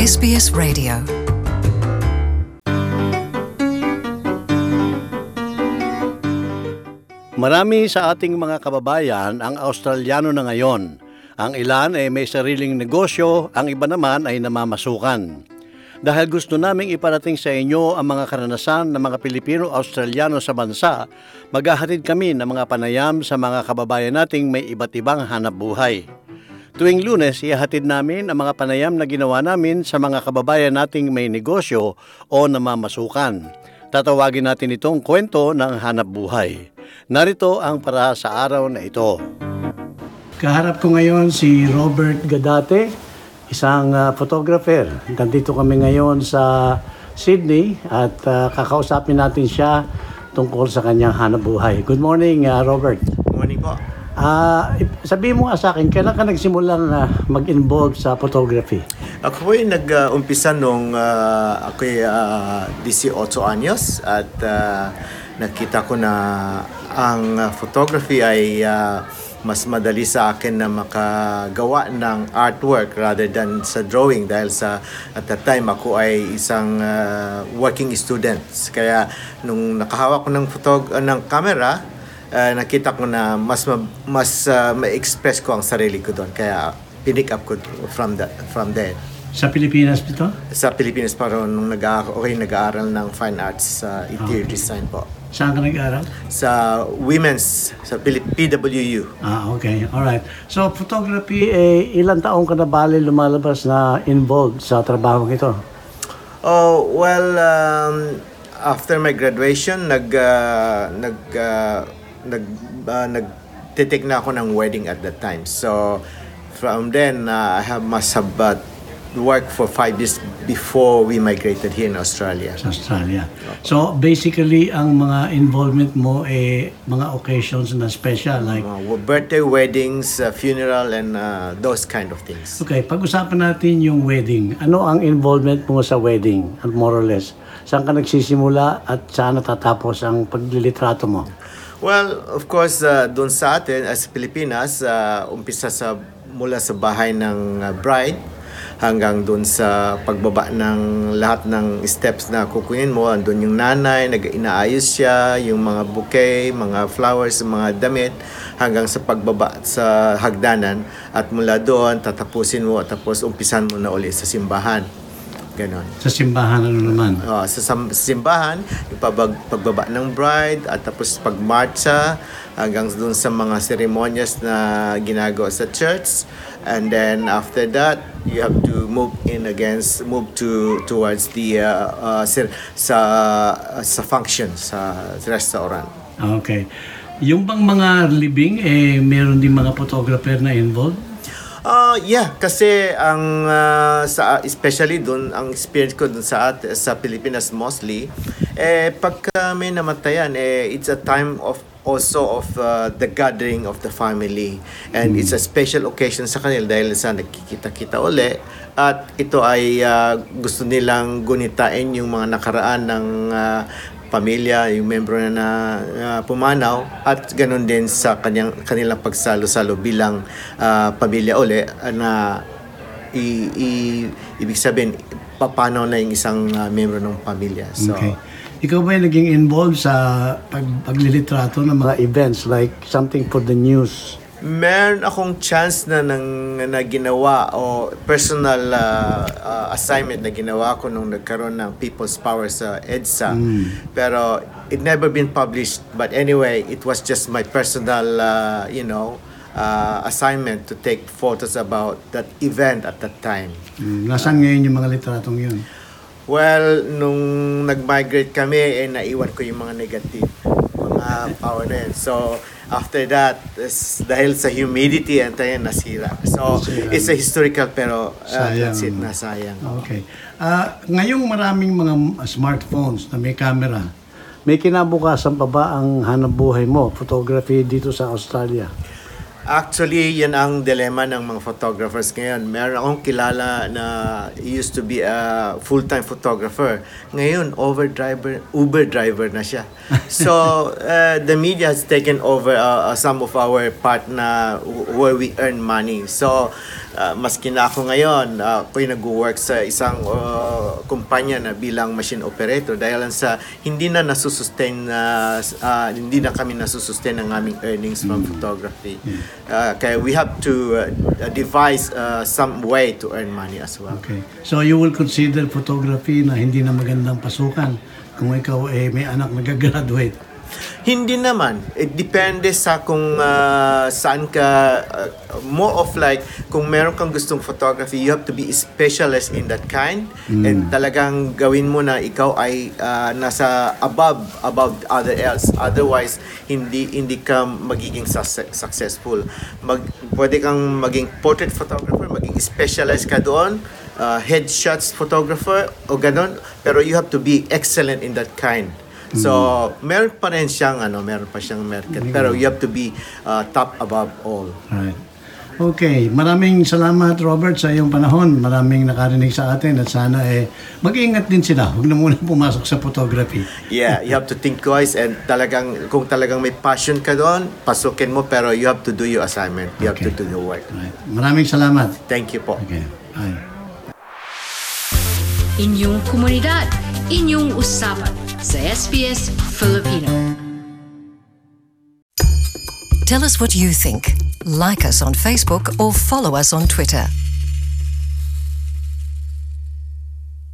SBS Radio. Marami sa ating mga kababayan ang Australiano na ngayon. Ang ilan ay may sariling negosyo, ang iba naman ay namamasukan. Dahil gusto naming iparating sa inyo ang mga karanasan ng mga Pilipino-Australiano sa bansa, maghahatid kami ng mga panayam sa mga kababayan nating may iba't ibang hanap buhay. Tuwing Lunes, ihahatid namin ang mga panayam na ginawa namin sa mga kababayan nating may negosyo o namamasukan. Tatawagin natin itong kwento ng hanap buhay. Narito ang para sa araw na ito. Kaharap ko ngayon si Robert Gadate, isang photographer. Nandito kami ngayon sa Sydney at kakausapin natin siya tungkol sa kanyang hanap buhay. Good morning, Robert. Morning po. Sabihin mo nga sa akin, kailan ka nagsimulang mag-involve sa photography? Ako ay nag-umpisa nung ako'y 18 anyos at nakita ko na ang photography ay mas madali sa akin na makagawa ng artwork rather than sa drawing dahil at that time ako ay isang working student. Kaya nung nakahawak ko ng camera, nakita ko na mas ma-express ko ang sarili ko doon. Kaya pinick up ko from there. Sa Pilipinas dito? Sa Pilipinas pa rin nung nag-aaral ng fine arts sa interior design po. Saan ka nag-aaral? Sa PWU. Okay. Alright. So, photography, ilang taong ka na bali lumalabas na involved sa trabaho ito? Oh, well, after my graduation, nagtitik na ako ng wedding at that time. So, from then, I must have worked for 5 years before we migrated here in Australia. Sa Australia. So, basically, ang mga involvement mo mga occasions na special like... birthday, weddings, funeral, and those kind of things. Okay, pag-usapan natin yung wedding. Ano ang involvement mo sa wedding, more or less? Saan ka nagsisimula at saan natatapos ang paglilitrato mo? Well, of course, doon sa atin, as Pilipinas, umpisa mula sa bahay ng bride, hanggang doon sa pagbaba ng lahat ng steps na kukunin mo. Andun yung nanay, inaayos siya, yung mga bouquet, mga flowers, mga damit, hanggang sa pagbaba sa hagdanan. At mula doon, tatapusin mo at tapos umpisan mo na ulit sa simbahan. Ganon. Sa simbahan ano naman? Sa simbahan, yung pagbaba ng bride at tapos pagmarcha hanggang doon sa mga seremonyas na ginagawa sa church. And then after that, you have to move towards the sa function sa restaurant. Okay. Yung bang mga libing meron din mga photographer na involved? Yeah, kasi ang especially doon ang experience ko doon sa Pilipinas mostly pagka may namatayan it's a time of the gathering of the family, and it's a special occasion sa kanila dahil sa nakikita-kita uli at ito ay gusto nilang gunitain yung mga nakaraan ng pamilya, yung membro na pumanaw, at ganun din sa kanilang pagsalo-salo bilang pamilya uli na ibig sabihin papanaw na yung isang membro ng pamilya. So, okay. Ikaw ba naging involved sa paglilitrato ng mga events like something for the news? Meron akong chance na ginawa o personal assignment na ginawa ko nung nagkaroon ng People's Power sa EDSA. Pero it never been published. But anyway, it was just my personal, assignment to take photos about that event at that time. Nasaan ngayon yung mga litratong yun? Well, nung nag-migrate kami, naiwan ko yung mga negative, mga power na yun. So, after that, dahil sa humidity, nasira. So, it's a historical pero that's it, nasayang. Okay. Ngayong maraming mga smartphones na may camera, may kinabukasan pa ba ang hanap buhay mo, photography dito sa Australia? Actually, yan ang dilemma ng mga photographers ngayon. Meron akong kilala na used to be a full-time photographer. Ngayon, Uber driver na siya. So, the media has taken over some of our part na where we earn money. So, maski na ako ngayon, ako'y nag-work sa isang kumpanya na bilang machine operator dahil sa hindi na kami nasusustain ng aming earnings from photography. Kaya we have to devise some way to earn money as well. Okay. So you will consider photography na hindi na magandang pasukan kung ikaw may anak na gagraduate? Hindi naman. It depende sa kung saan ka, more of like, kung meron kang gustong photography, you have to be a specialist in that kind. And talagang gawin mo na ikaw ay nasa above other else. Otherwise, hindi ka magiging successful. Pwede kang maging portrait photographer, maging specialized ka doon, headshots photographer, o ganon. Pero you have to be excellent in that kind. So, meron pa siyang market. Pero you have to be top above all. Right. Okay, maraming salamat Robert sa iyong panahon. Maraming nakarinig sa atin at sana mag-iingat din sila. Huwag na muna pumasok sa photography. Yeah, you have to think twice and kung talagang may passion ka doon, pasukin mo pero you have to do your assignment. You have to do your work. Right. Maraming salamat. Thank you po. Okay. Bye. Inyong komunidad, inyong usapan sa SBS Filipino. Tell us what you think. Like us on Facebook or follow us on Twitter.